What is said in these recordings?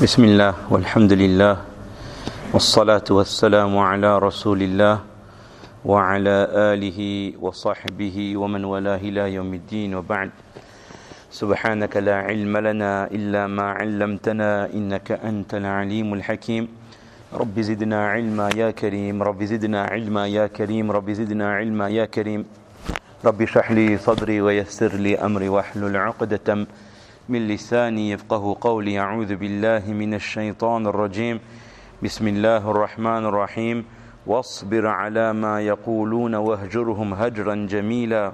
بسم الله والحمد لله والصلاة والسلام على رسول الله وعلى آله وصحبه ومن والاه إلى يوم الدين وبعد سبحانك لا علم لنا إلا ما علمتنا إنك أنت العليم الحكيم رب زدنا علما يا كريم رب زدنا علما يا كريم رب زدنا علما يا كريم رب اشرح لي صدري ويسر لي أمري واحلل عقدة من لساني يفقه قولي أعوذ بالله من الشيطان الرجيم بسم الله الرحمن الرحيم واصبر على ما يقولون واهجرهم هجرا جميلا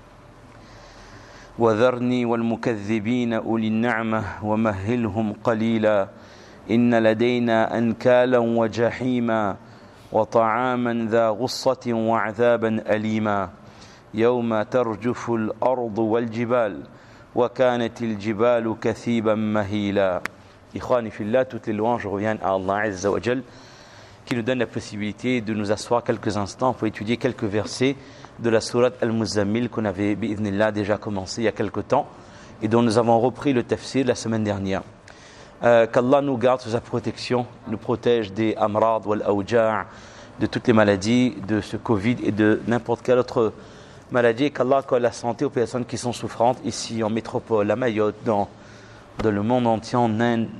وذرني والمكذبين أولي النعمة ومهلهم قليلا إن لدينا أنكالا وجحيما وطعاما ذا غصة وعذابا أليما يوم ترجف الأرض والجبال وكانت الجبال كثيبا مهيلا. Ikhwani fillah, toutes les louanges reviennent à Allah Azza wa Jal qui nous donne la possibilité de nous asseoir quelques instants pour étudier quelques versets de la sourate Al-Muzammil qu'on avait bi'idhnillah déjà commencé il y a quelque temps et dont nous avons repris le tafsir la semaine dernière. Qu'Allah nous garde sous sa protection, nous protège des amrad wal awja', de toutes les maladies, de ce Covid et de n'importe quelle autre maladie, et qu'Allah accorde la santé aux personnes qui sont souffrantes ici en métropole, à Mayotte, dans le monde entier, en Inde,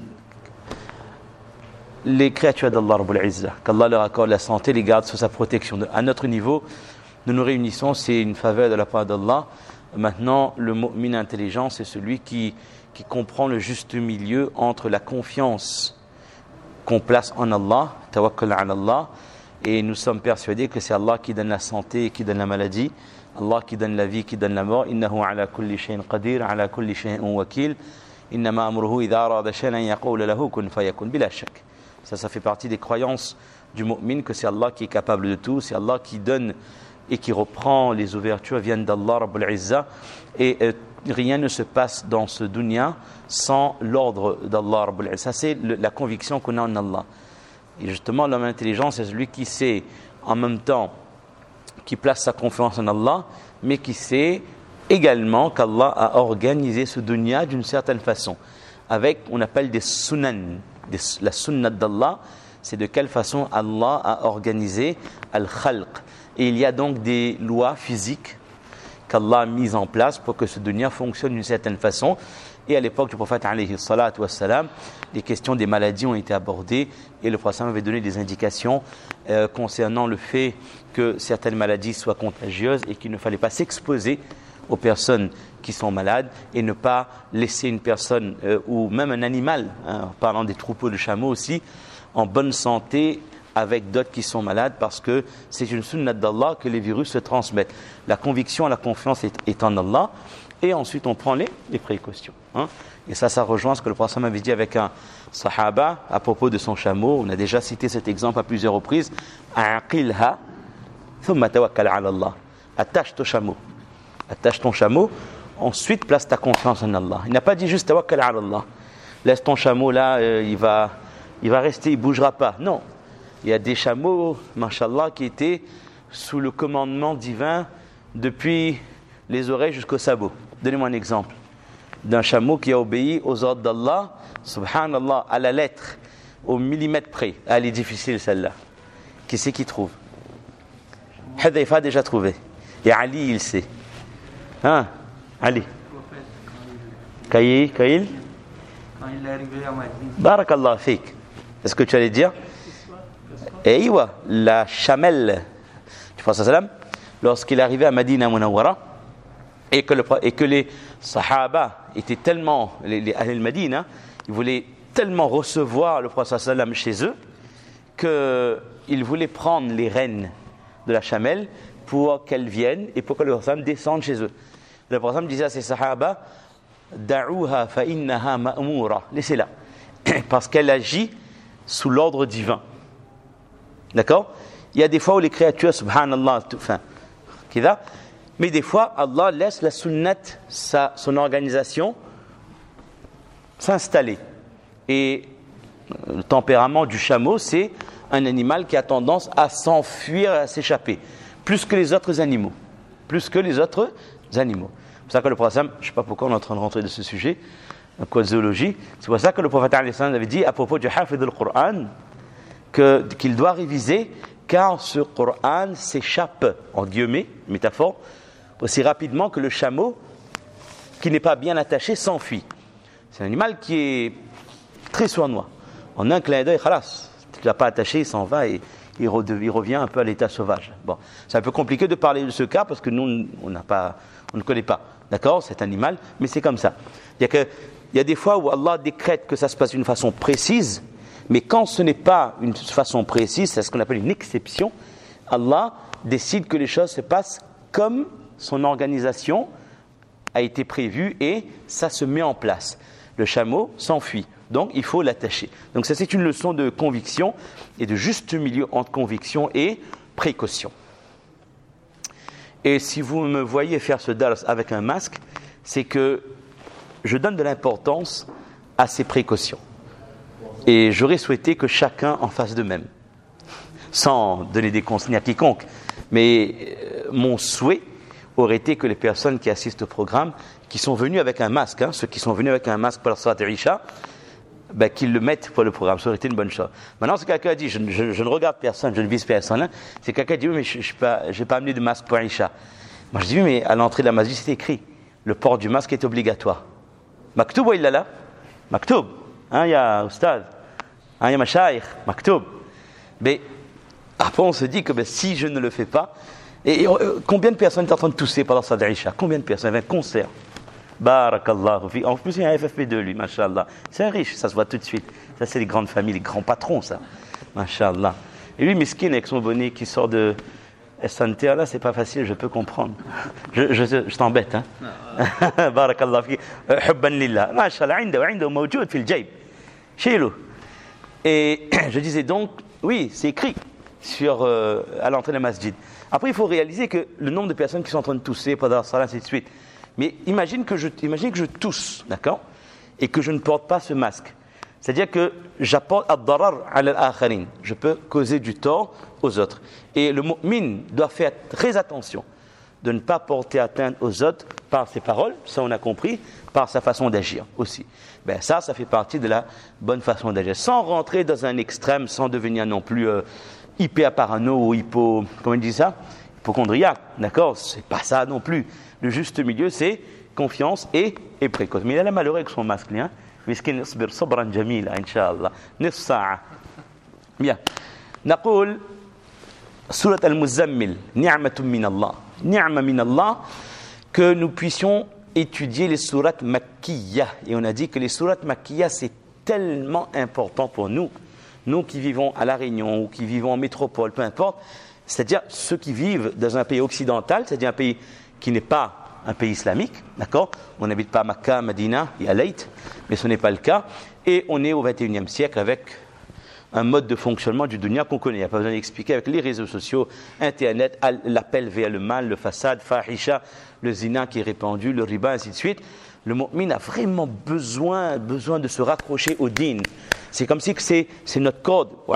les créatures d'Allah Rabbul Izzah, qu'Allah leur accorde la santé, les garde sous sa protection. À notre niveau, nous nous réunissons, c'est une faveur de la part d'Allah. Maintenant, le mu'min intelligent, c'est celui qui comprend le juste milieu entre la confiance qu'on place en Allah, tawakkul ala Allah, et nous sommes persuadés que c'est Allah qui donne la santé et qui donne la maladie, Allah qui donne la vie, qui donne la mort. Innahu ala kulli shay'in qadir, ala kulli shay'in wakil. Innama amruhu idha arada shay'an yaqulu lahu kun fayakun bila shak. Ça fait partie des croyances du mu'min que c'est Allah qui est capable de tout, c'est Allah qui donne et qui reprend. Les ouvertures viennent d'Allah Rabbul Izzah et rien ne se passe dans ce dunya sans l'ordre d'Allah Rabbul Izzah. Ça c'est la conviction qu'on a en Allah. Et justement, l'homme intelligent, c'est celui qui sait en même temps, qui place sa confiance en Allah, mais qui sait également qu'Allah a organisé ce dunya d'une certaine façon, avec, on appelle des sunan, la sunnat d'Allah, c'est de quelle façon Allah a organisé al-khalq. Et il y a donc des lois physiques qu'Allah a mises en place pour que ce dunya fonctionne d'une certaine façon. Et à l'époque du prophète alayhi salatu wassalam, les questions des maladies ont été abordées et le prophète avait donné des indications concernant le fait que certaines maladies soient contagieuses et qu'il ne fallait pas s'exposer aux personnes qui sont malades et ne pas laisser une personne ou même un animal, en parlant des troupeaux de chameaux aussi, en bonne santé avec d'autres qui sont malades, parce que c'est une sunnat d'Allah que les virus se transmettent. La conviction, la confiance est en Allah. Et ensuite, on prend les précautions. Et ça rejoint ce que le prophète avait dit avec un sahaba à propos de son chameau. On a déjà cité cet exemple à plusieurs reprises. Aqilha, thumma tawakkal ala Allah. Attache ton chameau. Ensuite, place ta confiance en Allah. Il n'a pas dit juste tawakkal ala Allah. Laisse ton chameau là, il va rester, il ne bougera pas. Non. Il y a des chameaux, mashallah, qui étaient sous le commandement divin depuis les oreilles jusqu'au sabot. Donnez-moi un exemple d'un chameau qui a obéi aux ordres d'Allah, subhanallah, à la lettre, au millimètre près. Elle est difficile celle-là. Qui c'est qui trouve? Hudayfa a déjà trouvé. Et Ali, il sait. Ali. Quand il est arrivé à Madine. Barakallah fik. Est-ce que tu allais dire? Aïwa, la chamelle du prophète sallam, lorsqu'il est arrivé à Madina Munawwara, et que les sahaba étaient tellement, les Ahl Madina, ils voulaient tellement recevoir le prophète sallam chez eux qu'ils voulaient prendre les rênes de la chamelle pour qu'elles viennent et pour que le prophète descende chez eux. Le prophète disait à ses sahaba, da'uha fa innaha ma'mura, laissez-la, parce qu'elle agit sous l'ordre divin. D'accord? Il y a des fois où les créatures, subhanallah, mais des fois, Allah laisse la sunnat, son organisation, s'installer. Et le tempérament du chameau, c'est un animal qui a tendance à s'enfuir, à s'échapper, plus que les autres animaux. C'est pour ça que le prophète, je ne sais pas pourquoi on est en train de rentrer de ce sujet, en quoi zoologie. C'est pour ça que le prophète avait dit à propos du hafid al-Qur'an qu'il doit réviser, car ce Qur'an s'échappe, en guillemets, métaphore, aussi rapidement que le chameau qui n'est pas bien attaché s'enfuit. C'est un animal qui est très sournois. En un clin d'œil, khalas, tu ne l'as pas attaché, il s'en va et il revient un peu à l'état sauvage. Bon, c'est un peu compliqué de parler de ce cas parce que nous, on ne connaît pas, d'accord, cet animal, mais c'est comme ça. Il y a des fois où Allah décrète que ça se passe d'une façon précise, mais quand ce n'est pas une façon précise, c'est ce qu'on appelle une exception, Allah décide que les choses se passent comme son organisation a été prévue et ça se met en place. Le chameau s'enfuit. Donc, il faut l'attacher. Donc, ça, c'est une leçon de conviction et de juste milieu entre conviction et précaution. Et si vous me voyez faire ce dars avec un masque, c'est que je donne de l'importance à ces précautions. Et j'aurais souhaité que chacun en fasse de même, sans donner des consignes à quiconque. Mais mon souhait aurait été que les personnes qui assistent au programme, qui sont venues avec un masque, ceux qui sont venus avec un masque pour la Salat al-Isha, qu'ils le mettent pour le programme, ça aurait été une bonne chose. Maintenant, si quelqu'un dit, je ne regarde personne, je ne vise personne, c'est quelqu'un qui dit, oui, mais je n'ai pas amené de masque pour Isha. Moi, je dis, oui, mais à l'entrée de la masjid, c'est écrit, le port du masque est obligatoire. Maktoub ou illala? Maktoub. Il y a Oustad, il y a Mashaykh, Maktoub. Mais après, on se dit que si je ne le fais pas, combien de personnes sont en train de tousser pendant Salat al-Isha? Combien de personnes? Il y avait un concert. Barakallahu fi. En plus, il y a un FFP2, lui, mashallah. C'est un riche, ça se voit tout de suite. Ça, c'est les grandes familles, les grands patrons, ça. Mashallah. Et lui, miskin, avec son bonnet qui sort de SNTA, là, c'est pas facile, je peux comprendre. Je t'embête, hein. Barakallahu fi. Hubban lillah. Mashallah, inda mawjoud fil jayb. Shilou. Et je disais donc, oui, c'est écrit à l'entrée de la masjid. Après, il faut réaliser que le nombre de personnes qui sont en train de tousser pendant la salat, ainsi de suite. Mais imagine que je tousse, d'accord, et que je ne porte pas ce masque. C'est-à-dire que j'apporte ad-darar ala al-akharin. Je peux causer du tort aux autres. Et le mu'min doit faire très attention de ne pas porter atteinte aux autres par ses paroles, ça on a compris, par sa façon d'agir aussi. Ça fait partie de la bonne façon d'agir. Sans rentrer dans un extrême, sans devenir non plus hyper parano ou comment on dit ça, hypochondriaque, d'accord, c'est pas ça non plus. Le juste milieu, c'est confiance et précoce. Mais il a la malheur avec son masque, hein. Miskin isbir sabran jamila, inch'Allah. Nisf sa'a. Bien. Naqul, Surat al-Muzammil, ni'matun min Allah. Ni'ma min Allah, que nous puissions étudier les sourates makkiyah. Et on a dit que les sourates makkiyah, c'est tellement important pour nous. Nous qui vivons à La Réunion ou qui vivons en métropole, peu importe, c'est-à-dire ceux qui vivent dans un pays occidental, c'est-à-dire un pays qui n'est pas un pays islamique, d'accord? On n'habite pas à Makkah, Medina et à Leyte, mais ce n'est pas le cas. Et on est au XXIe siècle avec un mode de fonctionnement du dunya qu'on connaît. Il n'y a pas besoin d'expliquer avec les réseaux sociaux, Internet, l'appel vers le mal, le fasad, fahisha, le zina qui est répandu, le riba, ainsi de suite. Le mu'min a vraiment besoin de se raccrocher au din. C'est comme si c'est notre code. On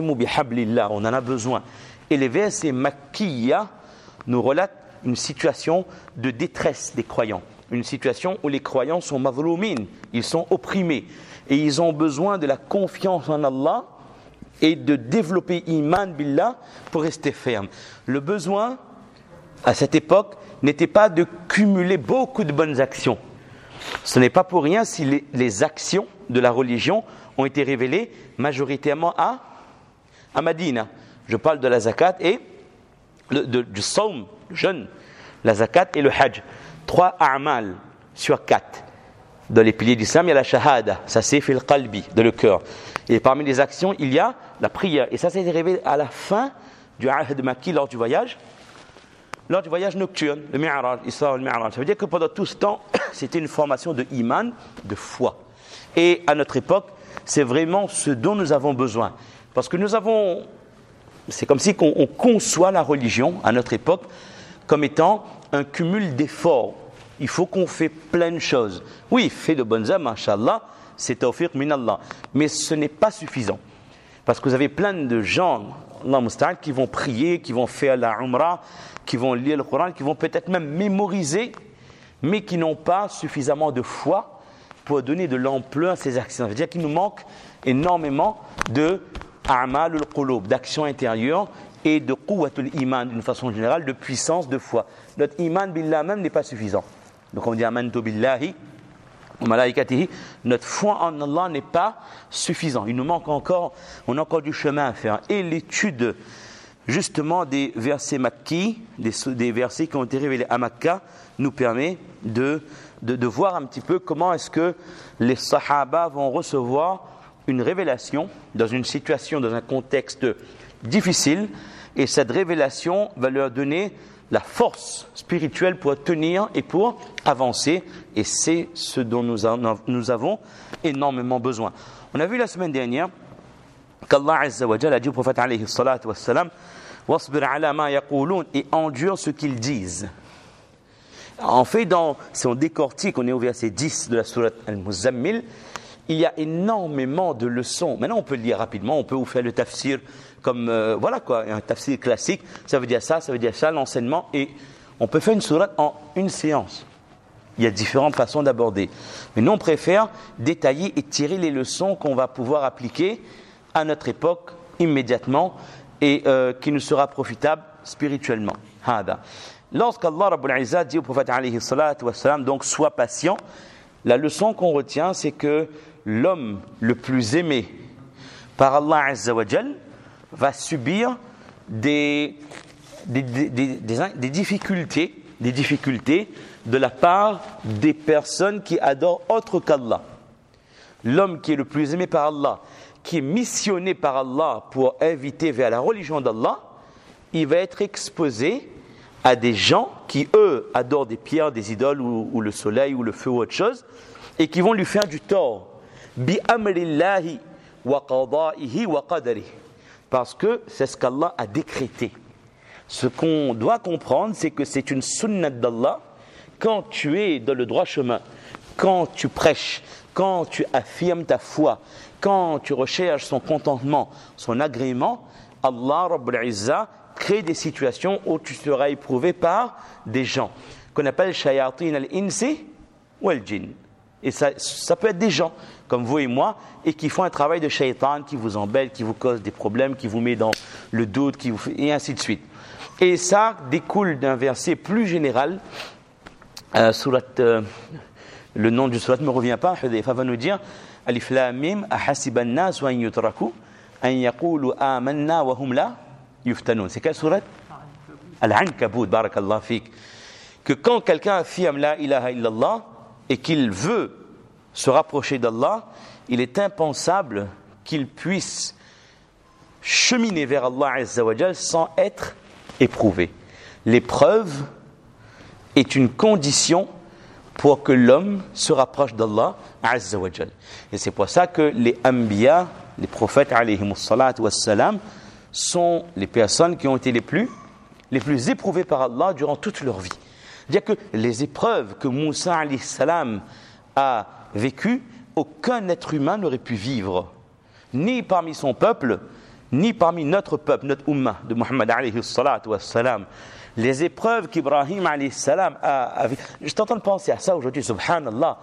en a besoin. Et les versets makkiyya nous relatent une situation de détresse des croyants. Une situation où les croyants sont mazloumin, ils sont opprimés. Et ils ont besoin de la confiance en Allah et de développer iman billah pour rester ferme. Le besoin, à cette époque, n'était pas de cumuler beaucoup de bonnes actions. Ce n'est pas pour rien si les actions de la religion ont été révélées majoritairement à Madina. Je parle de la zakat et du sawm, le jeûne, la zakat et le hajj. 3 a'mal sur 4. Dans les piliers d'islam, il y a la shahada, ça c'est fil qalbi, de le cœur. Et parmi les actions, il y a la prière. Et ça s'est révélé à la fin du ahd makki lors du voyage nocturne, le mi'raj, Isra al-Mi'raj. Ça veut dire que pendant tout ce temps, c'était une formation de iman, de foi. Et à notre époque, c'est vraiment ce dont nous avons besoin. Parce que c'est comme si on conçoit la religion, à notre époque, comme étant un cumul d'efforts. Il faut qu'on fait plein de choses. Oui, fait de bonnes œuvres, mashallah, c'est tawfiq min Allah. Mais ce n'est pas suffisant. Parce que vous avez plein de gens, Allah musta'an, qui vont prier, qui vont faire la umrah, qui vont lire le Coran, qui vont peut-être même mémoriser, mais qui n'ont pas suffisamment de foi pour donner de l'ampleur à ces actions. C'est-à-dire qu'il nous manque énormément de a'malul qulub, d'actions intérieures et de quwwatul iman d'une façon générale, de puissance de foi. Notre iman billah même n'est pas suffisant. Donc on dit amantu billahi wa malaikatihi, notre foi en Allah n'est pas suffisant. Il nous manque encore, on a encore du chemin à faire. Et l'étude justement des versets makkis, des versets qui ont été révélés à Makkah, nous permet de voir un petit peu comment est-ce que les sahaba vont recevoir une révélation dans une situation, dans un contexte difficile, et cette révélation va leur donner la force spirituelle pour tenir et pour avancer, et c'est ce dont nous avons énormément besoin. On a vu la semaine dernière qu'Allah Azza wa Jalla a dit au prophète alayhi salatu wassalam wasbir ala ma yaqulun, et endure ce qu'ils disent. En fait, si on décortique, on est au verset 10 de la sourate Al-Muzammil, il y a énormément de leçons. Maintenant, on peut le lire rapidement, on peut vous faire le tafsir comme, un tafsir classique. Ça veut dire ça, l'enseignement. Et on peut faire une sourate en une séance. Il y a différentes façons d'aborder. Mais nous, on préfère détailler et tirer les leçons qu'on va pouvoir appliquer à notre époque immédiatement et qui nous sera profitable spirituellement. Hada. Lorsqu'Allah Rabbul Izzat dit au prophète alayhi salatu wassalam, donc sois patient, la leçon qu'on retient, c'est que l'homme le plus aimé par Allah Azza wa Jal va subir des difficultés de la part des personnes qui adorent autre qu'Allah. L'homme qui est le plus aimé par Allah, qui est missionné par Allah pour inviter vers la religion d'Allah, il va être exposé à des gens qui, eux, adorent des pierres, des idoles ou le soleil ou le feu ou autre chose, et qui vont lui faire du tort. Bi amrillahi wa qada'ihi wa qadarihi. Parce que c'est ce qu'Allah a décrété. Ce qu'on doit comprendre, c'est que c'est une sunnah d'Allah. Quand tu es dans le droit chemin, quand tu prêches, quand tu affirmes ta foi, quand tu recherches son contentement, son agrément, Allah Rabbul Izzat crée des situations où tu seras éprouvé par des gens qu'on appelle shayatin al-insi wal jinn. Et ça peut être des gens comme vous et moi et qui font un travail de shaitan, qui vous embête, qui vous cause des problèmes, qui vous met dans le doute, et ainsi de suite. Et ça découle d'un verset plus général. Le nom du surat ne me revient pas. Hudayfa va nous dire Alif Lam Mim ahasiban nas wa an yutraku an yaqulu amanna wa hum la yuftanun. C'est quelle surat? Al-Ankabut, barakallah fik. Que quand quelqu'un affirme la ilaha illallah et qu'il veut se rapprocher d'Allah, il est impensable qu'il puisse cheminer vers Allah Azza wa Jal sans être éprouvé. L'épreuve est une condition pour que l'homme se rapproche d'Allah Azza wa Jal. Et c'est pour ça que les Anbiya, les prophètes alayhimus salatu wassalam, sont les personnes qui ont été les plus éprouvées par Allah durant toute leur vie. C'est-à-dire que les épreuves que Moussa alayhi salam a vécues, aucun être humain n'aurait pu vivre, ni parmi son peuple, ni parmi notre peuple, notre ummah de Muhammad alayhi salatu wassalam. Les épreuves qu'Ibrahim alayhi salam a vécues. Je t'entends penser à ça aujourd'hui, subhanallah.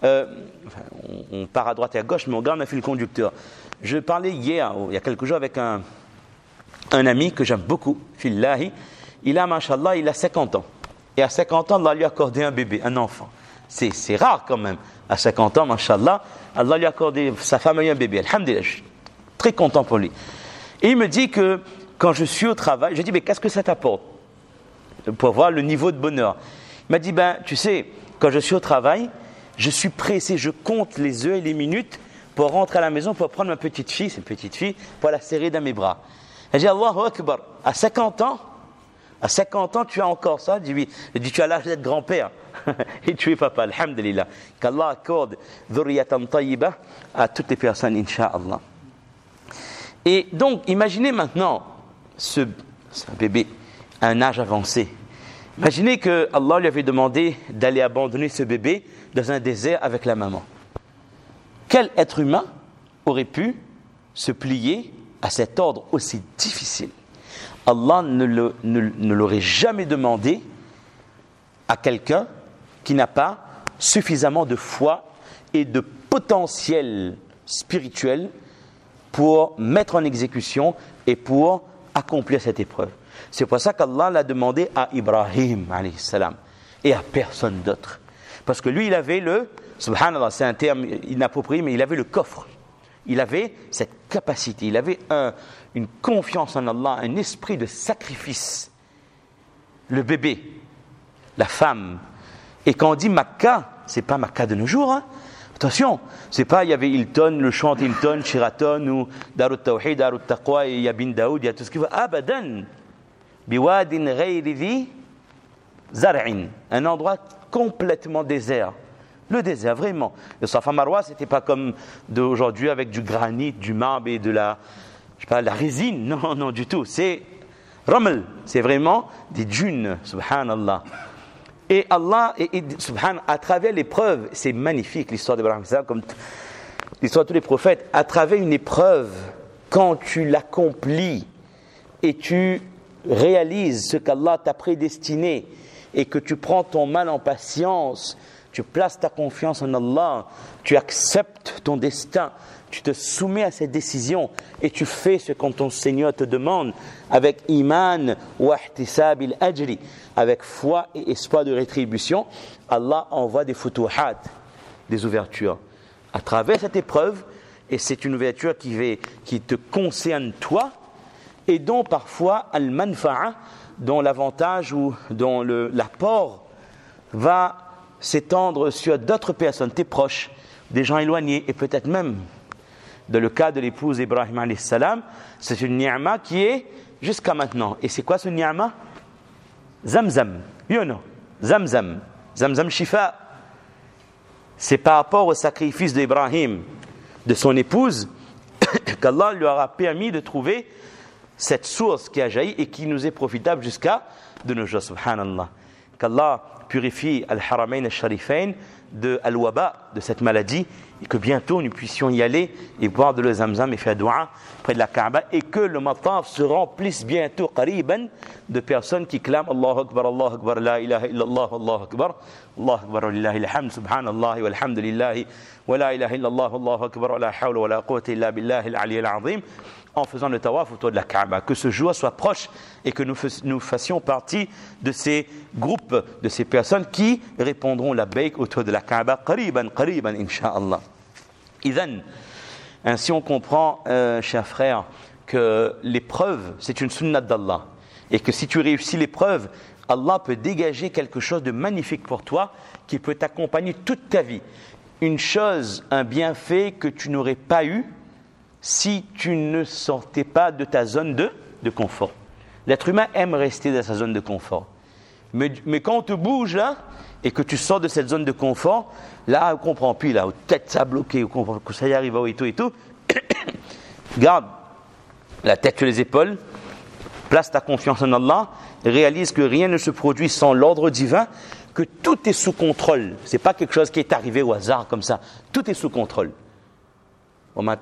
On part à droite et à gauche, mais on garde un fil conducteur. Je parlais hier, il y a quelques jours, avec un ami que j'aime beaucoup, fillahi. Il a, mashallah, il a 50 ans. Et à 50 ans, Allah lui a accordé un bébé, un enfant. C'est rare quand même. À 50 ans, mashallah, Allah lui a accordé, sa femme a eu un bébé. Alhamdulillah, je suis très content pour lui. Et il me dit que quand je suis au travail, je dis, mais qu'est-ce que ça t'apporte pour voir le niveau de bonheur? Il m'a dit, tu sais, quand je suis au travail, je suis pressé, je compte les heures et les minutes pour rentrer à la maison, pour prendre ma petite fille, c'est une petite fille, pour la serrer dans mes bras. J'ai dit, Allahu Akbar, à 50 ans, tu as encore ça? Je dis oui. Je dis, tu as l'âge d'être grand-père. Et tu es papa, alhamdulillah. Qu'Allah accorde dhurriyatan tayyiba à toutes les personnes, incha'Allah. Et donc, imaginez maintenant ce bébé à un âge avancé. Imaginez que Allah lui avait demandé d'aller abandonner ce bébé dans un désert avec la maman. Quel être humain aurait pu se plier à cet ordre aussi difficile? Allah ne l'aurait jamais demandé à quelqu'un qui n'a pas suffisamment de foi et de potentiel spirituel pour mettre en exécution et pour accomplir cette épreuve. C'est pour ça qu'Allah l'a demandé à Ibrahim alayhi salam et à personne d'autre. Parce que lui, il avait subhanallah, c'est un terme inapproprié, mais il avait le coffre. Il avait cette capacité, il avait une confiance en Allah, un esprit de sacrifice. Le bébé, la femme. Et quand on dit Makkah, c'est pas Makkah de nos jours, hein. Attention, c'est pas il y avait Hilton, le Chant Hilton, Sheraton ou Darut Tawhid, Darut Taqwa, et il y a Bin Daoud, il y a tout ce qu'il veut. Abadan, biwadin ghayri dhi zar'in, un endroit complètement désert. Le désert, vraiment. Le Safa Marwa, c'était pas comme d'aujourd'hui avec du granit, du marbre et de la résine. Non, non, du tout. C'est Raml, c'est vraiment des dunes, subhanallah. Et Allah, à travers l'épreuve, c'est magnifique l'histoire d'Ibrahim, comme l'histoire de tous les prophètes, à travers une épreuve, quand tu l'accomplis et tu réalises ce qu'Allah t'a prédestiné et que tu prends ton mal en patience, tu places ta confiance en Allah, tu acceptes ton destin, tu te soumets à cette décision et tu fais ce que ton Seigneur te demande avec iman wa ihtisab al-ajri, avec foi et espoir de rétribution. Allah envoie des futuhat, des ouvertures à travers cette épreuve, et c'est une ouverture qui te concerne toi et dont parfois al-manfa'a, dont l'avantage ou dont l'apport va s'étendre sur d'autres personnes, tes proches, des gens éloignés, et peut-être même dans le cas de l'épouse Ibrahim alayhi salam, c'est une ni'ma qui est jusqu'à maintenant. Et c'est quoi ce ni'ma? Zamzam, oui ou non? Zamzam, Zamzam Shifa. C'est par rapport au sacrifice d'Ibrahim, de son épouse, qu'Allah lui aura permis de trouver cette source qui a jailli et qui nous est profitable jusqu'à de nos jours, subhanallah. Qu'Allah purifie Al-Haramain Al-Sharifain de Al-Waba, de cette maladie, et que bientôt nous puissions y aller et boire de l'eau Zamzam et faire dua près de la Kaaba, et que le mataf se remplisse bientôt qariban de personnes qui clament Allahu Akbar, la ilaha illallah, Allahu Akbar, Allahu Akbar, lillahi alhamd, subhanallah, walhamdulillahi, wa la ilaha illallah, Allahu Akbar, wa la hawla wa la quwwata illa billahi al-ali al-azim, en faisant le tawaf autour de la Kaaba. Que ce jour soit proche et que nous fassions partie de ces groupes, de ces personnes qui répondront la baik autour de la Kaaba, qariban, insha'Allah. Idhan, ainsi on comprend, chers frères, que l'épreuve, c'est une sunnah d'Allah. Et que si tu réussis l'épreuve, Allah peut dégager quelque chose de magnifique pour toi qui peut t'accompagner toute ta vie. Une chose, un bienfait que tu n'aurais pas eu si tu ne sortais pas de ta zone de confort. L'être humain aime rester dans sa zone de confort. Mais quand on te bouge là, et que tu sors de cette zone de confort, là, on ne comprend plus, là, tête ça a bloqué, on comprend que ça y arrive, et tout. Garde la tête sur les épaules, place ta confiance en Allah, réalise que rien ne se produit sans l'ordre divin, que tout est sous contrôle. Ce n'est pas quelque chose qui est arrivé au hasard comme ça. Tout est sous contrôle. Il n'y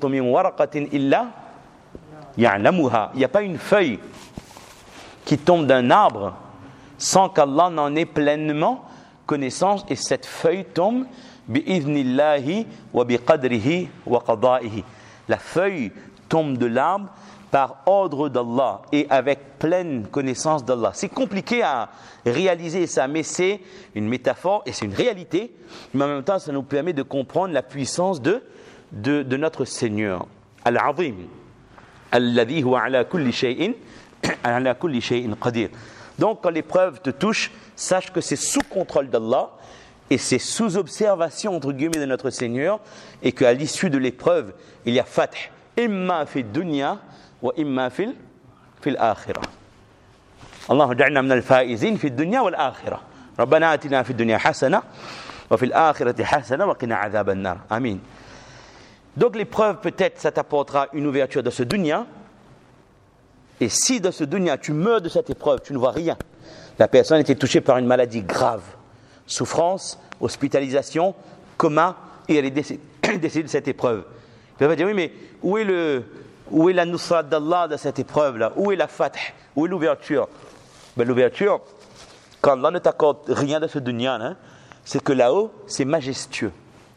a pas une feuille qui tombe d'un arbre sans qu'Allah n'en ait pleinement connaissance, et cette feuille tombe bi'idhnillahi wa biqadrihi wa qada'ihi. La feuille tombe de l'arbre par ordre d'Allah et avec pleine connaissance d'Allah. C'est compliqué à réaliser ça, mais c'est une métaphore et c'est une réalité, mais en même temps ça nous permet de comprendre la puissance de notre Seigneur, Al-Azim, Alladhi huwa ala kulli shay'in qadir. Donc quand l'épreuve te touche, sache que c'est sous contrôle d'Allah et c'est sous observation entre guillemets de notre Seigneur, et qu'à l'issue de l'épreuve, il y a fath, imma fi dunya wa imma fil akhirah. Allahumma ja'alna min al-faizin fi dunya wal akhirah. Rabbana atina fi dunya hasana wa fil akhirati hasana wa qina adhaban nar. Amin. Donc l'épreuve, peut-être, ça t'apportera une ouverture dans ce dunya. Et si dans ce dunya, tu meurs de cette épreuve, tu ne vois rien. La personne était touchée par une maladie grave. Souffrance, hospitalisation, coma, et elle est décédée de cette épreuve. Tu vas dire, oui, mais où est la nusrat d'Allah dans cette épreuve-là? Où est la fath? Où est l'ouverture? Ben, l'ouverture, quand Allah ne t'accorde rien de ce dunya, hein, c'est que là-haut, c'est majestueux.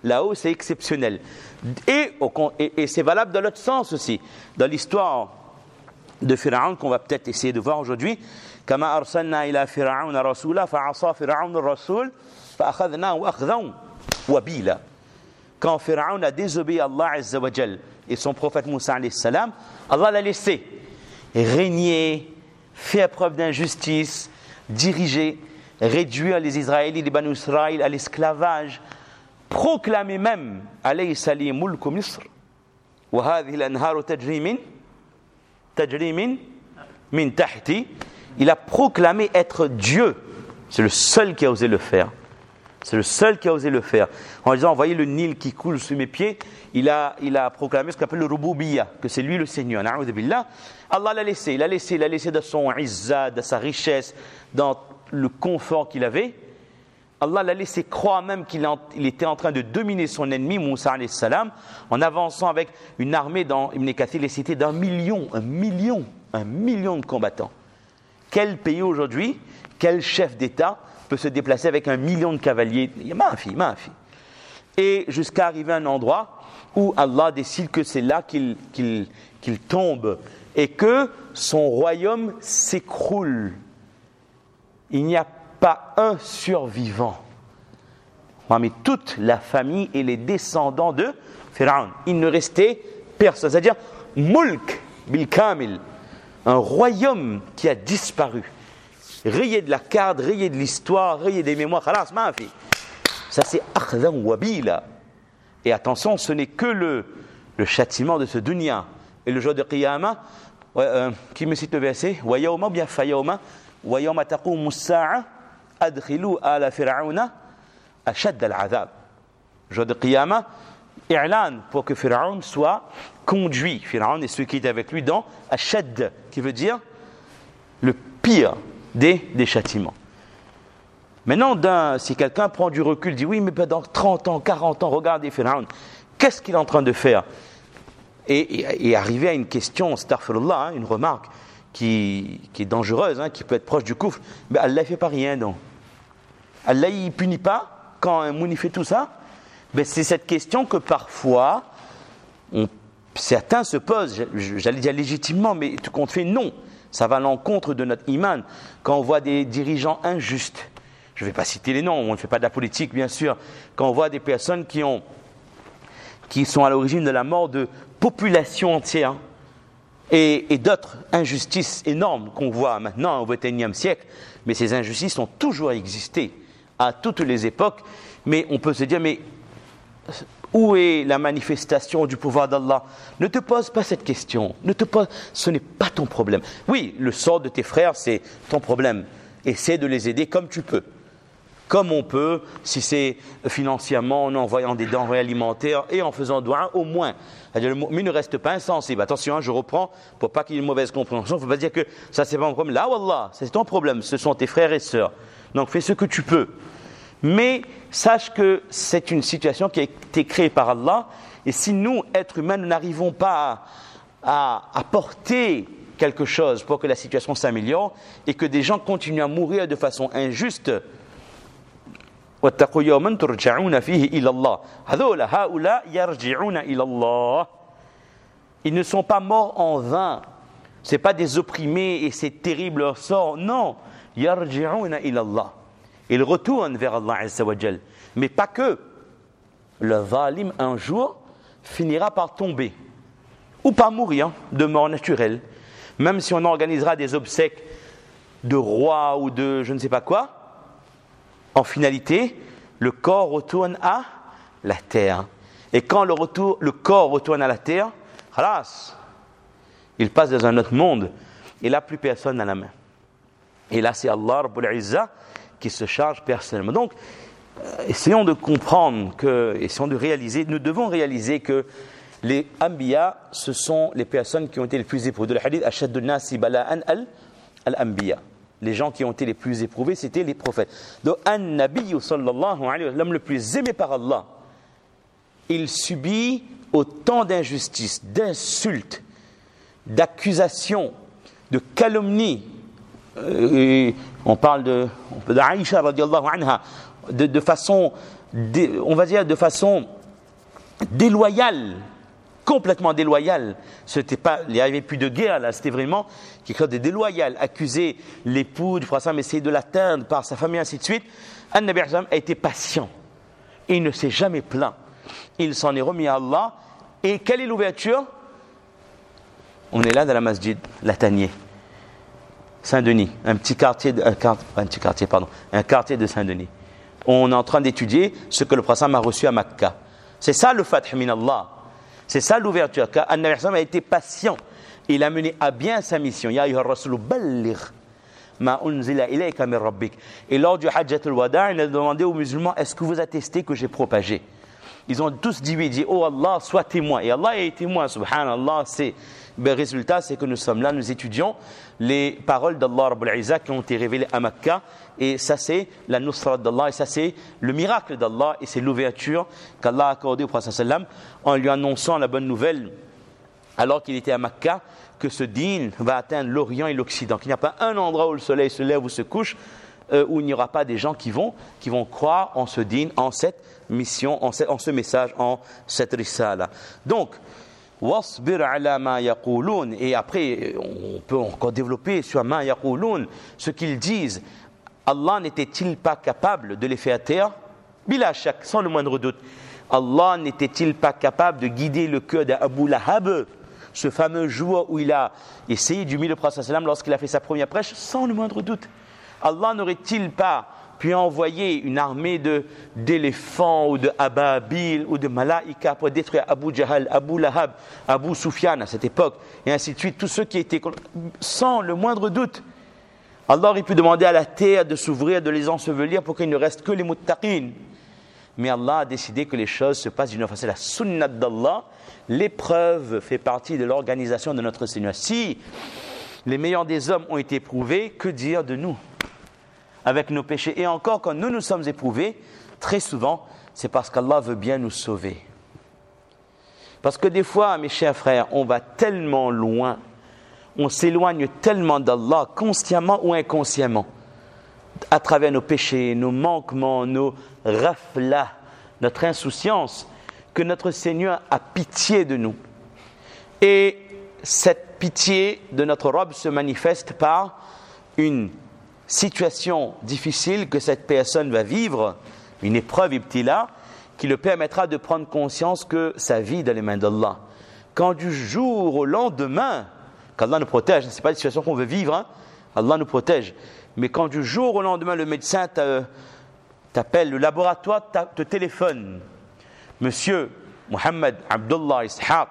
là-haut, c'est exceptionnel. Et c'est valable dans l'autre sens aussi. Dans l'histoire de Pharaon, qu'on va peut-être essayer de voir aujourd'hui, كما أرسلنا إلى فرعون رسولا فعصى فرعون الرسول فأخذناه أخذا وبيلا. Quand Pharaon a désobéi à Allah Azza wa Jal et son prophète Moussa alayhi salam, Allah l'a laissé régner, faire preuve d'injustice, diriger, réduire les Israélites, les Banu Israël à l'esclavage, proclamer même alaysa li mulku Misr wa hadhihi al-anharu tajri min tahti. Il a proclamé être Dieu. C'est le seul qui a osé le faire. C'est le seul qui a osé le faire. En disant, voyez le Nil qui coule sous mes pieds, il a proclamé ce qu'on appelle le Rububiyya, que c'est lui le Seigneur. Na'oudhu billah. Allah l'a laissé. Il l'a laissé dans son izza, dans sa richesse, dans le confort qu'il avait. Allah l'a laissé croire même qu'il était en train de dominer son ennemi, Moussa alayhi salam, en avançant avec une armée dans Ibn Kathir, les cités d'un million de combattants. Quel pays aujourd'hui, quel chef d'État peut se déplacer avec 1 million de cavaliers? Maafi. Et jusqu'à arriver à un endroit où Allah décide que c'est là qu'il tombe et que son royaume s'écroule. Il n'y a pas un survivant parmi toute la famille et les descendants de Pharaon. Il ne restait personne. C'est-à-dire, mulk bil kamil, un royaume qui a disparu. Rayé de la carte, rayé de l'histoire, rayé des mémoires. Khalas, maafi. Ça, c'est akhdan wabila. Et attention, ce n'est que le châtiment de ce dunya. Et le jour de Qiyamah, qui me cite le verset, wa yawma bien fa yawma, wa yawma taqumu as-sa'a adkhilu ala fir'auna ashad al-'adhab. Jour de Qiyamah, i'lan, pour que Pharaon soit conduit. Pharaon et ceux qui étaient avec lui dans ashad, qui veut dire le pire des châtiments. Maintenant, si quelqu'un prend du recul, dit oui, mais dans 30 ans, 40 ans, regardez Pharaon, qu'est-ce qu'il est en train de faire? Et arriver à une question, astaghfirullah, une remarque qui est dangereuse, qui peut être proche du kufr, mais Allah ne fait pas rien, non. Allah ne punit pas quand un mouni fait tout ça. Mais c'est cette question que parfois, certains se posent, j'allais dire légitimement, mais tout compte fait, non. Ça va à l'encontre de notre iman. Quand on voit des dirigeants injustes, je ne vais pas citer les noms, on ne fait pas de la politique bien sûr, quand on voit des personnes qui sont à l'origine de la mort de populations entières et d'autres injustices énormes qu'on voit maintenant au XXIe siècle, mais ces injustices ont toujours existé à toutes les époques, mais on peut se dire, mais où est la manifestation du pouvoir d'Allah? Ne te pose pas cette question. Ce n'est pas ton problème. Oui, le sort de tes frères, c'est ton problème. Essaie de les aider comme tu peux. Comme on peut, si c'est financièrement, en envoyant des denrées alimentaires et en faisant doua, au moins. C'est-à-dire, le mu'min ne reste pas insensible. Attention, je reprends, pour pas qu'il y ait une mauvaise compréhension, il ne faut pas dire que ça, c'est pas mon problème. Là, wallah, c'est ton problème. Ce sont tes frères et sœurs. Donc, fais ce que tu peux. Mais sache que c'est une situation qui a été créée par Allah, et si nous, êtres humains, nous n'arrivons pas à apporter quelque chose pour que la situation s'améliore et que des gens continuent à mourir de façon injuste, واتقوا يوما ترجعون فيه إلى الله هؤلاء يرجعون إلى الله. Ils ne sont pas morts en vain. Ce n'est pas des opprimés et c'est terrible leur sort. Non, يرجعون إلى الله. Ils retournent vers Allah Azza wa Jal. Mais pas que. Le zalim, un jour, finira par tomber. Ou par mourir de mort naturelle. Même si on organisera des obsèques de rois ou de je ne sais pas quoi, en finalité, le corps retourne à la terre. Et quand le corps retourne à la terre, khalas, il passe dans un autre monde. Et là, plus personne n'a la main. Et là, c'est Allah Rabbul Izzah qui se charge personnellement. Donc, essayons de comprendre, essayons de réaliser, nous devons réaliser que les Anbiya, ce sont les personnes qui ont été les plus éprouvées. De le hadith, Ashaddu nasi bala'an al-Anbiya. Les gens qui ont été les plus éprouvés, c'était les prophètes. Donc, An-Nabiyyu sallallahu alayhi wa sallam, l'homme le plus aimé par Allah, il subit autant d'injustices, d'insultes, d'accusations, de calomnies. On parle d'Aïcha radiyallahu anha, de façon, on va dire de façon déloyal, complètement déloyal. Il n'y avait plus de guerre là, c'était vraiment quelque chose de déloyal. Accuser l'époux du prophète, essayer de l'atteindre par sa famille, ainsi de suite. An-Nabi a été patient. Il ne s'est jamais plaint. Il s'en est remis à Allah. Et quelle est l'ouverture? On est là dans la masjid, Latanier, Saint-Denis, un quartier de Saint-Denis. On est en train d'étudier ce que le prophète a reçu à Makkah. C'est ça le fath min Allah. C'est ça l'ouverture. Car An-Nabi a été patient. Il a mené à bien sa mission. Ya ayyuhar rasulu balligh ma unzila ilayka min rabbik. Et lors du Hajjat al-Wada', il a demandé aux musulmans, est-ce que vous attestez que j'ai propagé? Ils ont tous dit oui, dit oh Allah, sois témoin. Et Allah est témoin, subhanallah. Le résultat, c'est que nous sommes là, nous étudions les paroles d'Allah Rabbul Izzah qui ont été révélées à Makkah. Et ça, c'est la nusrat d'Allah. Et ça, c'est le miracle d'Allah. Et c'est l'ouverture qu'Allah a accordée au prophète sallam en lui annonçant la bonne nouvelle, alors qu'il était à Makkah, que ce dîn va atteindre l'Orient et l'Occident. Qu'il n'y a pas un endroit où le soleil se lève ou se couche, où il n'y aura pas des gens qui vont croire en ce dîn, en cette mission, en ce message, en cette risala. Donc, wasbir ala ma yaqulun, et après on peut encore développer sur ma yaqulun, ce qu'ils disent. Allah n'était-il pas capable de les faire taire? Bila shak, sans le moindre doute. Allah n'était-il pas capable de guider le cœur d'Abu Lahab, ce fameux jour où il a essayé d'humilier le prophète sallam lorsqu'il a fait sa première prêche? Sans le moindre doute. Allah n'aurait-il pas pu envoyer une armée d'éléphants ou de ababil ou de malaïka pour détruire Abu Jahal, Abu Lahab, Abu Sufyan à cette époque, et ainsi de suite, tous ceux qui étaient sans le moindre doute? Allah aurait pu demander à la terre de s'ouvrir, de les ensevelir pour qu'il ne reste que les muttaqin. Mais Allah a décidé que les choses se passent d'une façon. C'est la sunnat d'Allah. L'épreuve fait partie de l'organisation de notre Seigneur. Si les meilleurs des hommes ont été éprouvés, que dire de nous avec nos péchés? Et encore, quand nous sommes éprouvés, très souvent, c'est parce qu'Allah veut bien nous sauver. Parce que des fois, mes chers frères, on va tellement loin, on s'éloigne tellement d'Allah, consciemment ou inconsciemment, à travers nos péchés, nos manquements, nos raflas, notre insouciance, que notre Seigneur a pitié de nous. Et cette pitié de notre Rabb se manifeste par une situation difficile que cette personne va vivre, une épreuve ibtila, qui le permettra de prendre conscience que sa vie est dans les mains d'Allah. Quand du jour au lendemain, qu'Allah nous protège, ce n'est pas une situation qu'on veut vivre, hein? Allah nous protège, mais quand du jour au lendemain le médecin t'appelle, le laboratoire te téléphone, Monsieur Mohamed Abdullah Ishaq,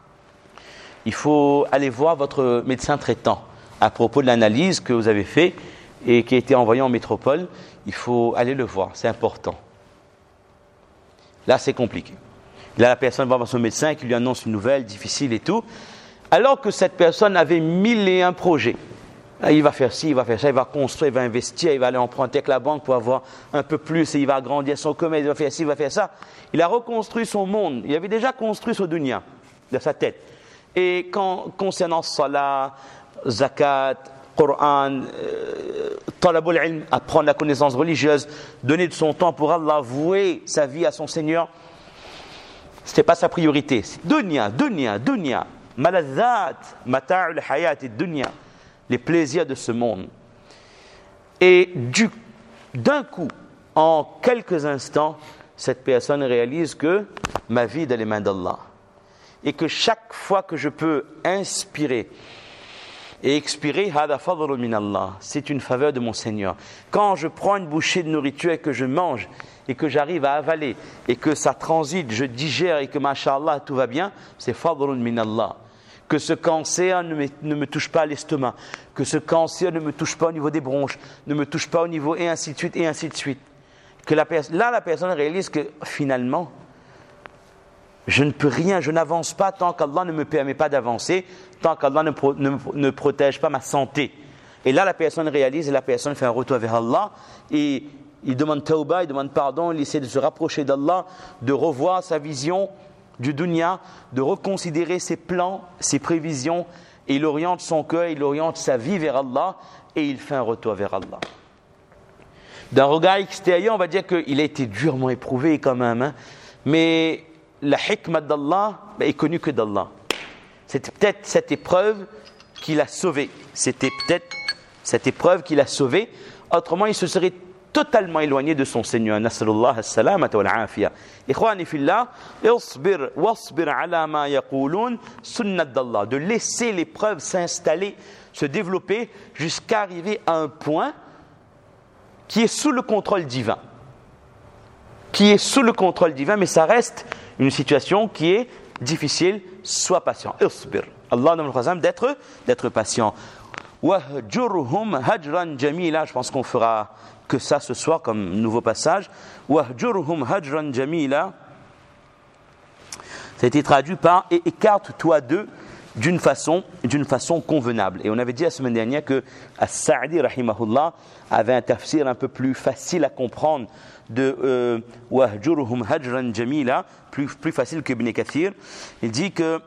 il faut aller voir votre médecin traitant à propos de l'analyse que vous avez fait et qui a été envoyée en métropole, il faut aller le voir, c'est important. Là, c'est compliqué. Là, la personne va voir son médecin qui lui annonce une nouvelle difficile et tout, alors que cette personne avait 1001 projets. Il va faire ci, il va faire ça, il va construire, il va investir, il va aller emprunter avec la banque pour avoir un peu plus, et il va agrandir son commerce, il va faire ci, il va faire ça. Il a reconstruit son monde. Il avait déjà construit son dunya dans sa tête. Et concernant salat, zakat, Coran, talabul ilm, apprendre la connaissance religieuse, donner de son temps pour Allah, vouer sa vie à son Seigneur, ce n'était pas sa priorité. Dunya, malazat, mata'ul hayat et dunya, les plaisirs de ce monde. Et d'un coup, en quelques instants, cette personne réalise que ma vie est dans les mains d'Allah. Et que chaque fois que je peux inspirer et expirer, hada fadlun min Allah, c'est une faveur de mon Seigneur. Quand je prends une bouchée de nourriture et que je mange et que j'arrive à avaler et que ça transite, je digère et que masha'Allah tout va bien, c'est fadlun min Allah. Que ce cancer ne me touche pas à l'estomac, que ce cancer ne me touche pas au niveau des bronches, ne me touche pas au niveau et ainsi de suite et ainsi de suite. Que la personne réalise que finalement, je ne peux rien, je n'avance pas tant qu'Allah ne me permet pas d'avancer, tant qu'Allah ne protège pas ma santé. Et là, la personne réalise et la personne fait un retour vers Allah et il demande tawbah, il demande pardon, il essaie de se rapprocher d'Allah, de revoir sa vision du dunya, de reconsidérer ses plans, ses prévisions, et il oriente son cœur, il oriente sa vie vers Allah et il fait un retour vers Allah. D'un regard extérieur, on va dire qu'il a été durement éprouvé quand même, hein, mais la hikmah d'Allah est connue que d'Allah. C'était peut-être cette épreuve qui l'a sauvé. C'était peut-être cette épreuve qui l'a sauvé. Autrement, il se serait totalement éloigné de son Seigneur. Nas'alullah as-salamata wal afiya. Ikhwani fillah, isbir wasbir ala ma yaqulun sunnat d'Allah. De laisser l'épreuve s'installer, se développer jusqu'à arriver à un point qui est sous le contrôle divin. Qui est sous le contrôle divin, mais ça reste une situation qui est difficile. Sois patient. Isbir. Allah nous demande d'être patient. Wahjurhum hajran jamila. Je pense qu'on fera que ça ce soir comme nouveau passage. Wahjurhum hajran jamila. Ça a été traduit par et écarte-toi d'eux d'une façon convenable. Et on avait dit la semaine dernière que As-Sa'di rahimahullah avait un tafsir un peu plus facile à comprendre de Wahjurhum hajran jamila, plus facile que Ibn Kathir. Il dit que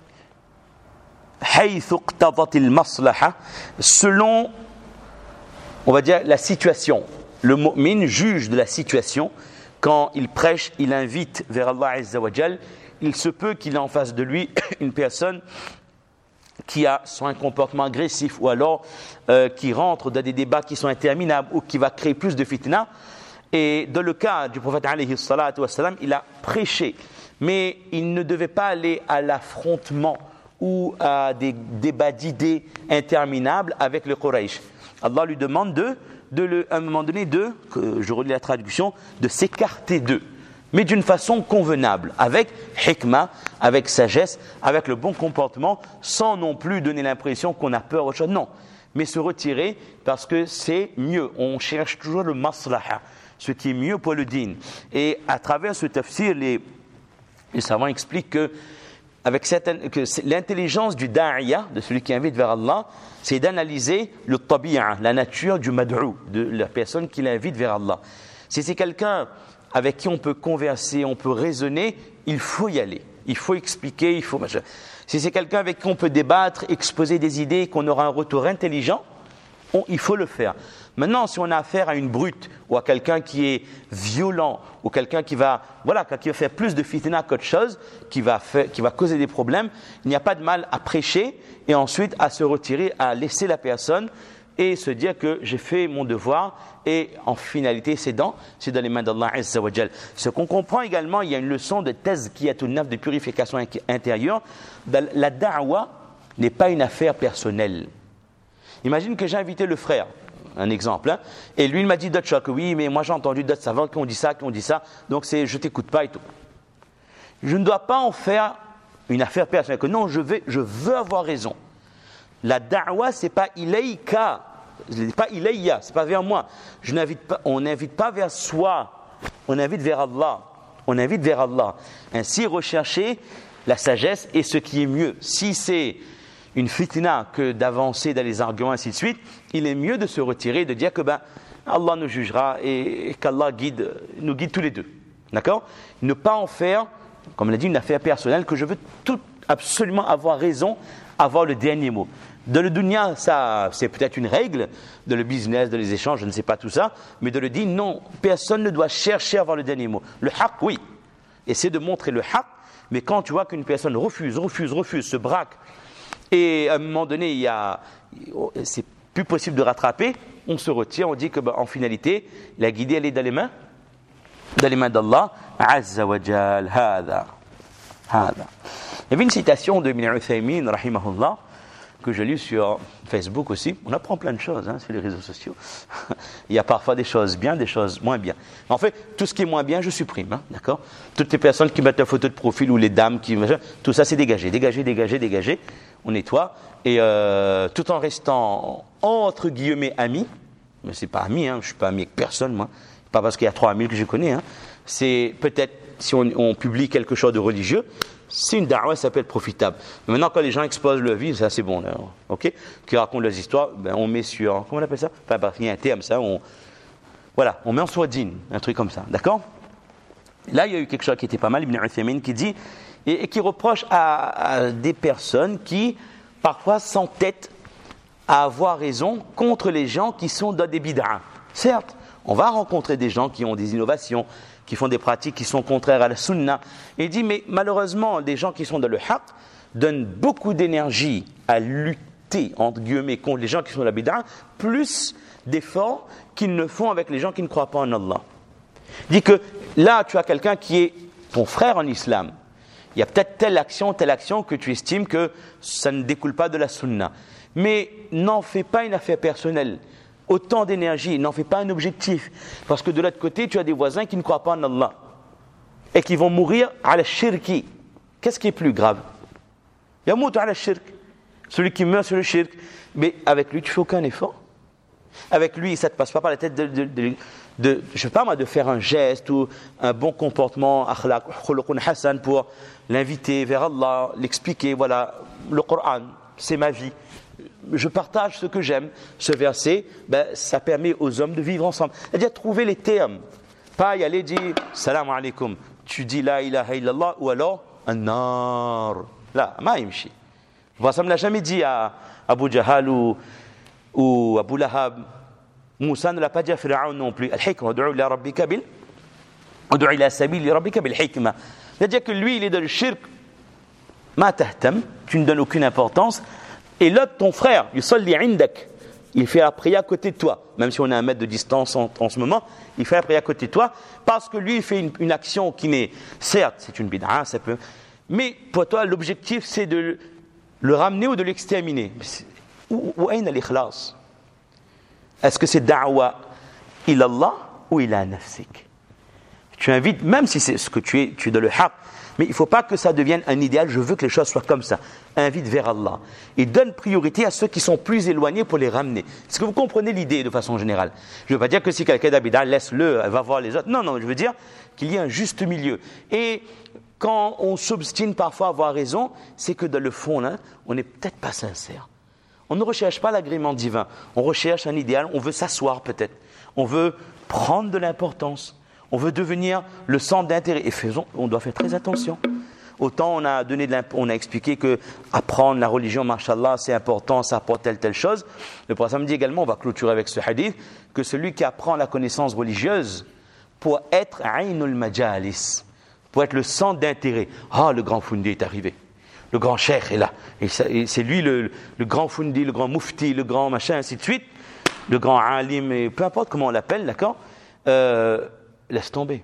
selon, on va dire, la situation. Le mu'min juge de la situation. Quand il prêche, il invite vers Allah Azza wa Jal. Il se peut qu'il ait en face de lui une personne qui a soit un comportement agressif ou alors qui rentre dans des débats qui sont interminables ou qui va créer plus de fitna. Et dans le cas du prophète alayhi salatu wassalam, il a prêché. Mais il ne devait pas aller à l'affrontement ou à des débats d'idées interminables avec le Quraysh. Allah lui demande à un moment donné je relis la traduction, de s'écarter d'eux, mais d'une façon convenable, avec hikmah, avec sagesse, avec le bon comportement, sans non plus donner l'impression qu'on a peur autre chose. Non, mais se retirer parce que c'est mieux. On cherche toujours le maslaha, ce qui est mieux pour le din. Et à travers ce tafsir, les savants expliquent que l'intelligence du da'iya, de celui qui invite vers Allah, c'est d'analyser le tabi'a, la nature du mad'u, de la personne qui l'invite vers Allah. Si c'est quelqu'un avec qui on peut converser, on peut raisonner, il faut y aller. Il faut expliquer, Si c'est quelqu'un avec qui on peut débattre, exposer des idées, qu'on aura un retour intelligent, il faut le faire. Maintenant, si on a affaire à une brute ou à quelqu'un qui est violent ou quelqu'un qui va faire plus de fitna qu'autre chose, qui va causer des problèmes, il n'y a pas de mal à prêcher et ensuite à se retirer, à laisser la personne et se dire que j'ai fait mon devoir et en finalité c'est dans les mains d'Allah Azza wa Jal. Ce qu'on comprend également, il y a une leçon de tazkiyatun nafs, de purification intérieure. La da'wa n'est pas une affaire personnelle. Imagine que j'ai invité le frère, un exemple, hein, et lui il m'a dit d'autres choses, que oui, mais moi j'ai entendu d'autres savants qui ont dit ça, donc je t'écoute pas et tout. Je ne dois pas en faire une affaire personnelle, que non, je veux avoir raison. La da'wa, c'est pas ilayka, c'est pas ilayya, c'est pas vers moi. On n'invite pas vers soi, on invite vers Allah. Ainsi, rechercher la sagesse et ce qui est mieux. Si c'est une fitna que d'avancer dans les arguments, ainsi de suite, il est mieux de se retirer, de dire que Allah nous jugera et qu'Allah nous guide tous les deux. D'accord ? Ne pas en faire, comme on l'a dit, une affaire personnelle, que je veux absolument avoir raison, avoir le dernier mot. Dans le dunya, ça, c'est peut-être une règle, dans le business, dans les échanges, je ne sais pas tout ça, mais de le dire, non, personne ne doit chercher à avoir le dernier mot. Le haqq, oui, essaie de montrer le haqq, mais quand tu vois qu'une personne refuse, se braque, et à un moment donné, c'est plus possible de rattraper, on se retire, on dit que en finalité, la guidée, elle est dans les mains d'Allah Azza wa Jal. Hada. Il y avait une citation de Ibn Uthaymin, rahimahullah, que j'ai lue sur Facebook aussi. On apprend plein de choses sur les réseaux sociaux. Il y a parfois des choses bien, des choses moins bien. En fait, tout ce qui est moins bien, je supprime. D'accord ? Toutes les personnes qui mettent la photo de profil ou les dames, tout ça, c'est dégagé. On nettoie. Et tout en restant, entre guillemets, amis. Mais c'est pas ami, je ne suis pas ami avec personne, moi. Pas parce qu'il y a 3000 que je connais. C'est peut-être, si on publie quelque chose de religieux, c'est une da'wa, ça peut être profitable. Mais maintenant, quand les gens exposent leur vie, ça c'est bon, là, ok, qui racontent leurs histoires, on met sur, comment on appelle ça ? Enfin, il y a un terme, ça, on met en sourdine, un truc comme ça, d'accord ? Là, il y a eu quelque chose qui était pas mal, Ibn Uthaymin, qui dit, et qui reproche à des personnes qui, parfois, s'entêtent à avoir raison contre les gens qui sont dans des bid'ah. Certes, on va rencontrer des gens qui ont des innovations, qui font des pratiques qui sont contraires à la sunna. Et il dit, mais malheureusement, des gens qui sont dans le haqq donnent beaucoup d'énergie à lutter, entre guillemets, contre les gens qui sont dans la bid'a, plus d'efforts qu'ils ne font avec les gens qui ne croient pas en Allah. Il dit que là, tu as quelqu'un qui est ton frère en islam. Il y a peut-être telle action que tu estimes que ça ne découle pas de la sunna. Mais n'en fais pas une affaire personnelle. Autant d'énergie, n'en fais pas un objectif. Parce que de l'autre côté, tu as des voisins qui ne croient pas en Allah. Et qui vont mourir à la shirki. Qu'est-ce qui est plus grave? Yamout à la shirk. Celui qui meurt sur le shirk. Mais avec lui, tu ne fais aucun effort. Avec lui, ça ne te passe pas par la tête je ne sais pas moi, de faire un geste ou un bon comportement, akhlaq, khuluqun hasan, pour l'inviter vers Allah, l'expliquer, voilà, le Coran, c'est ma vie. Je partage ce que j'aime. Ce verset, ça permet aux hommes de vivre ensemble. C'est-à-dire trouver les termes. Pas y aller dire salam alaikum. Tu dis la ilaha illallah ou alors un nar. Là, ma yimshi. Ça ne l'a jamais dit à Abu Jahal ou Abu Lahab. Moussa ne l'a pas dit à Pharaon non plus. Al-hikma, ud'u ila rabbika bil ud'u ila sabili rabbika bil hikma. C'est-à-dire que lui, il est dans le shirk. Ma tahtam, tu ne donnes aucune importance. Et l'autre, ton frère, yusalli indak, il fait la prière à côté de toi. Même si on est à 1 mètre de distance en ce moment, il fait la prière à côté de toi. Parce que lui, il fait une action qui n'est, certes, c'est une bid'a, ça peut. Mais pour toi, l'objectif, c'est de le ramener ou de l'exterminer. Où est l'ikhlas? Est-ce que c'est da'wa ilallah ou ila nafsik? Tu invites, même si c'est ce que tu es dans le haqq, mais il ne faut pas que ça devienne un idéal. Je veux que les choses soient comme ça. Invite vers Allah. Et donne priorité à ceux qui sont plus éloignés pour les ramener. Est-ce que vous comprenez l'idée de façon générale? Je ne veux pas dire que si quelqu'un d'abida, laisse-le, elle va voir les autres. Non, je veux dire qu'il y a un juste milieu. Et quand on s'obstine parfois à avoir raison, c'est que dans le fond, là, on n'est peut-être pas sincère. On ne recherche pas l'agrément divin. On recherche un idéal. On veut s'asseoir peut-être. On veut prendre de l'importance. On veut devenir le centre d'intérêt. Et on doit faire très attention. Autant on a expliqué que apprendre la religion, mashallah, c'est important, ça apporte telle chose. Le prophète me dit également, on va clôturer avec ce hadith, que celui qui apprend la connaissance religieuse pour être aynul majalis, pour être le centre d'intérêt. Ah, le grand Fundi est arrivé. Le grand cheikh est là. Et c'est lui le grand Fundi, le grand mufti, le grand machin, ainsi de suite. Le grand alim, et peu importe comment on l'appelle, d'accord, laisse tomber.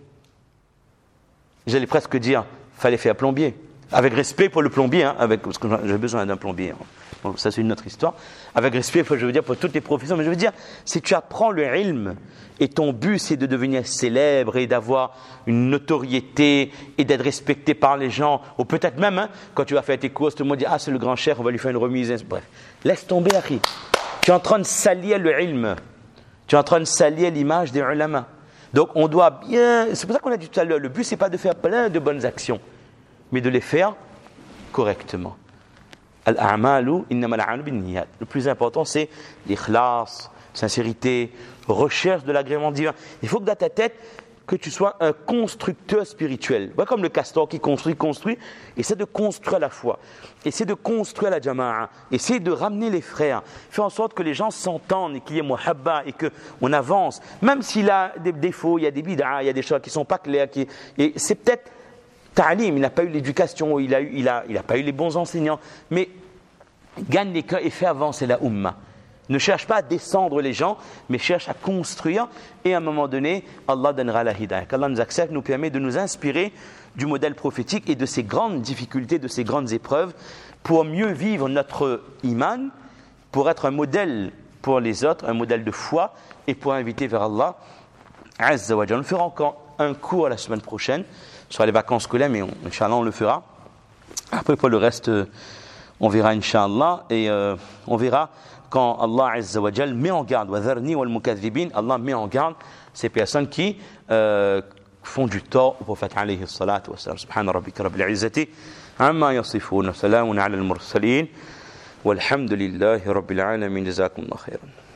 J'allais presque dire, fallait faire plombier. Avec respect pour le plombier, parce que j'ai besoin d'un plombier. Bon, ça, c'est une autre histoire. Avec respect, je veux dire, pour toutes les professions. Mais je veux dire, si tu apprends le ilm, et ton but, c'est de devenir célèbre et d'avoir une notoriété et d'être respecté par les gens, ou peut-être même, quand tu vas faire tes courses, tout le monde dit, c'est le grand cheikh, on va lui faire une remise. Bref, laisse tomber, Akhi. Tu es en train de salir le ilm. Tu es en train de salir l'image des ulama. Donc, on doit bien... C'est pour ça qu'on a dit tout à l'heure, le but, c'est pas de faire plein de bonnes actions, mais de les faire correctement. Al-a'malu innama al-'amalu bin-niyyat. Le plus important, c'est l'ikhlas, sincérité, recherche de l'agrément divin. Il faut que dans ta tête, que tu sois un constructeur spirituel. Voilà, comme le castor qui construit, essaie de construire la foi, essaie de construire la jama'a, essaie de ramener les frères, faire en sorte que les gens s'entendent et qu'il y ait muhabba et qu'on avance. Même s'il a des défauts, il y a des bid'a, il y a des choses qui ne sont pas claires, et c'est peut-être ta'lim, il n'a pas eu l'éducation, il n'a pas eu les bons enseignants, mais gagne les cœurs et fait avancer la umma. Ne cherche pas à descendre les gens, mais cherche à construire. Et à un moment donné, Allah donnera la hidayah. Qu'Allah nous accepte, nous permet de nous inspirer du modèle prophétique et de ces grandes difficultés, de ces grandes épreuves, pour mieux vivre notre iman, pour être un modèle pour les autres, un modèle de foi, et pour inviter vers Allah Azza wa Jalla. On fera encore un cours la semaine prochaine sur les vacances scolaires, mais Inch'Allah, on le fera. Après, pour le reste, on verra Inch'Allah, et on verra quand Allah Azza wa Jal met en garde, Allah met en garde ces personnes qui font du tort au prophète alayhi salatu wa salam. Subhana rabbika rabbil izzati amma yasifun, salamun ala al-mursalin, walhamdulillahi rabbil alamin, jazakumullah khairan.